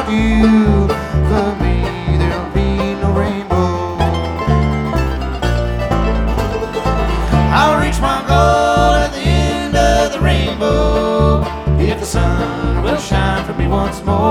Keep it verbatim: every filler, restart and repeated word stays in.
without you. For me, there'll be no rainbow. I'll reach my goal at the end of the rainbow if the sun will shine for me once more.